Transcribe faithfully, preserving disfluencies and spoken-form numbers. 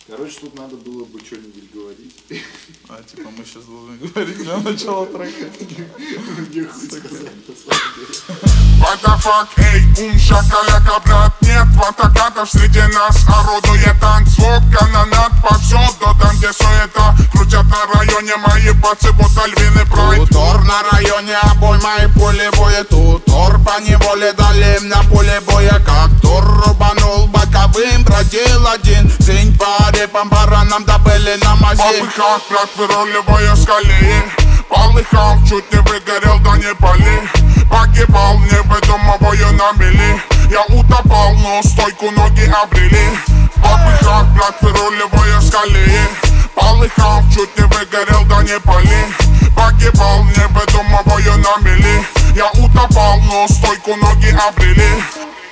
Короче, тут надо было бы что-нибудь говорить. А, типа, мы сейчас должны говорить для начала трека. Мне хуй сказать, на самом деле. What the fuck, эй, ум, шакаляка, брат, нет ватакатов среди нас. Орудует танцвок, канонат повсюду, там где суета. Крутят на районе мои пацы, будто львиный прайд. Тутор на районе, обой мои пулевые. Тутор по неволе дали на поле боя. Как тур рубанул боковым, бродил один. Синь по репам, баранам добыли на мази. Полыхал, брат, выруливая с колеи. Полыхал, чуть не выгорел, да не пали. Погибал, не выдумывая на мели. Я утопал, но стойку ноги обрели. Полыхал, брат, выруливая с колеи. Полыхал, чуть не выгорел, да не пали. Погибал, не выдумывая на мели. Я утопал, но стойку ноги обрели.